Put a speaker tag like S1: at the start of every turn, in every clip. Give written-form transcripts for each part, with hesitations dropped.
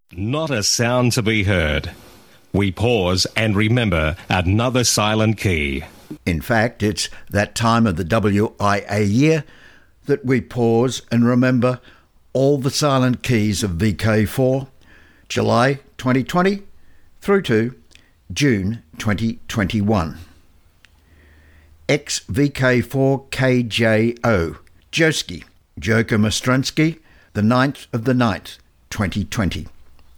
S1: Not a sound to be heard. We pause and remember another silent key.
S2: In fact, it's that time of the WIA year that we pause and remember all the silent keys of VK4, July 2020 through to June 2021. XVK4KJO, Joski, Joker Mastrunsky, the 9th of the 9th, 2020.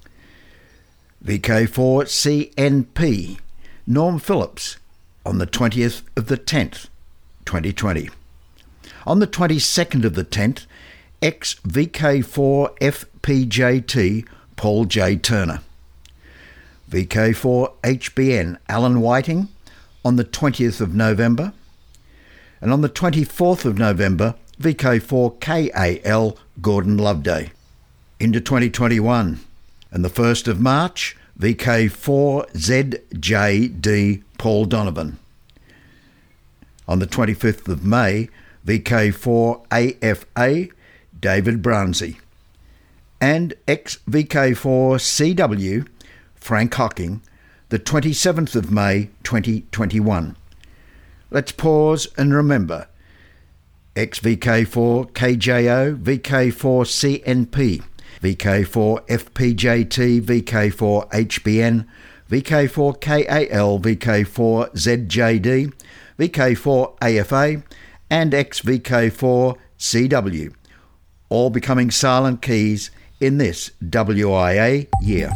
S2: VK4CNP, Norm Phillips, on the 20th of the 10th, 2020. On the 22nd of the 10th, XVK4FPJT, Paul J. Turner. VK4HBN, Alan Whiting, on the 20th of November. And on the 24th of November, VK4KAL, Gordon Loveday. Into 2021. And the 1st of March, VK4ZJD, Paul Donovan. On the 25th of May, VK4AFA, David Brownsey. And XVK4CW, Frank Hocking, the 27th of May 2021. Let's pause and remember XVK4KJO, VK4CNP, VK4FPJT, VK4HBN, VK4KAL, VK4ZJD, VK4AFA and XVK4CW, all becoming silent keys in this WIA year.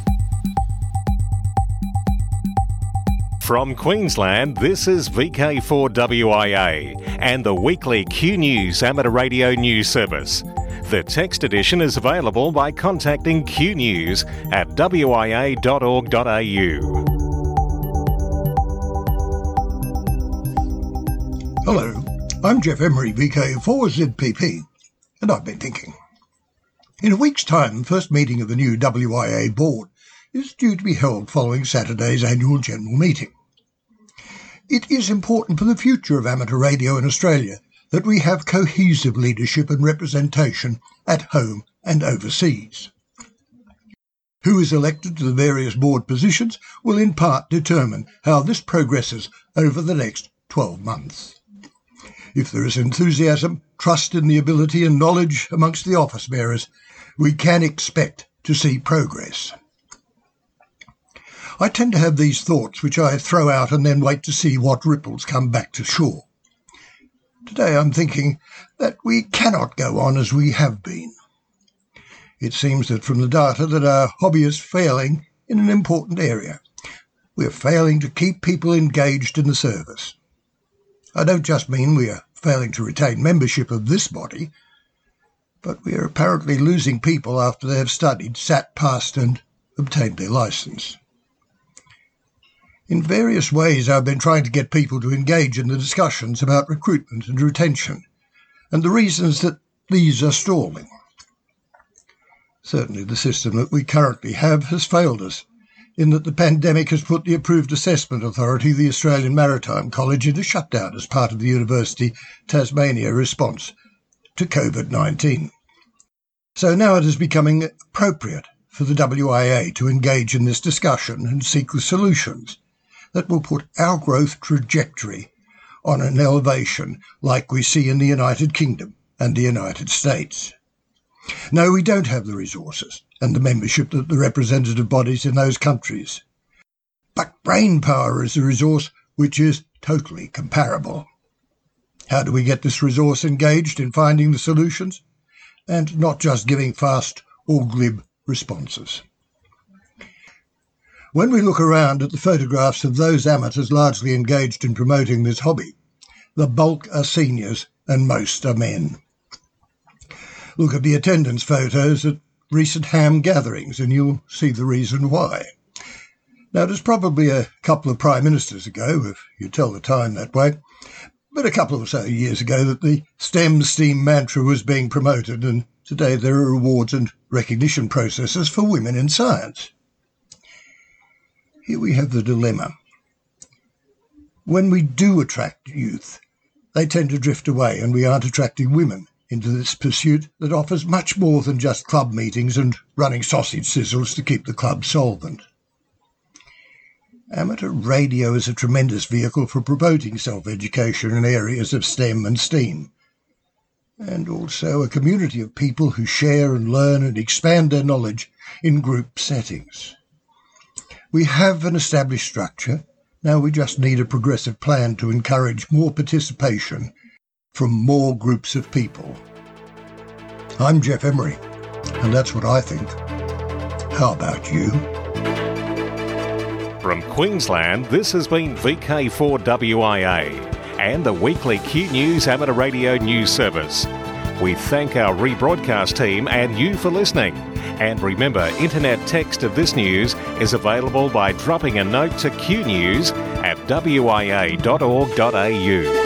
S1: From Queensland, this is VK4WIA and the weekly Q News amateur radio news service. The text edition is available by contacting Q News at wia.org.au.
S3: Hello, I'm Jeff Emery, VK4ZPP, and I've been thinking. In a week's time, the first meeting of the new WIA board is due to be held following Saturday's annual general meeting. It is important for the future of amateur radio in Australia that we have cohesive leadership and representation at home and overseas. Who is elected to the various board positions will in part determine how this progresses over the next 12 months. If there is enthusiasm, trust in the ability and knowledge amongst the office bearers, we can expect to see progress. I tend to have these thoughts which I throw out and then wait to see what ripples come back to shore. Today I'm thinking that we cannot go on as we have been. It seems that from the data that our hobby is failing in an important area. We're failing to keep people engaged in the service. I don't just mean we are failing to retain membership of this body, but we are apparently losing people after they have studied, sat, passed and obtained their licence. In various ways I've been trying to get people to engage in the discussions about recruitment and retention, and the reasons that these are stalling. Certainly the system that we currently have has failed us, in that the pandemic has put the approved assessment authority, the Australian Maritime College, into shutdown as part of the University Tasmania response to COVID-19. So now it is becoming appropriate for the WIA to engage in this discussion and seek the solutions that will put our growth trajectory on an elevation like we see in the United Kingdom and the United States. No, we don't have the resources and the membership of the representative bodies in those countries. But brain power is a resource which is totally comparable. How do we get this resource engaged in finding the solutions and not just giving fast or glib responses? When we look around at the photographs of those amateurs largely engaged in promoting this hobby, the bulk are seniors and most are men. Look at the attendance photos at recent ham gatherings and you'll see the reason why. Now, it was probably a couple of prime ministers ago, if you tell the time that way, but a couple or so years ago that the STEM STEAM mantra was being promoted, and today there are awards and recognition processes for women in science. Here we have the dilemma. When we do attract youth, they tend to drift away and we aren't attracting women into this pursuit that offers much more than just club meetings and running sausage sizzles to keep the club solvent. Amateur radio is a tremendous vehicle for promoting self-education in areas of STEM and STEAM, and also a community of people who share and learn and expand their knowledge in group settings. We have an established structure. Now we just need a progressive plan to encourage more participation from more groups of people. I'm Jeff Emery, and that's what I think. How about you?
S1: From Queensland, this has been VK4WIA and the weekly Q News Amateur Radio News Service. We thank our rebroadcast team and you for listening. And remember, internet text of this news is available by dropping a note to qnews@wia.org.au.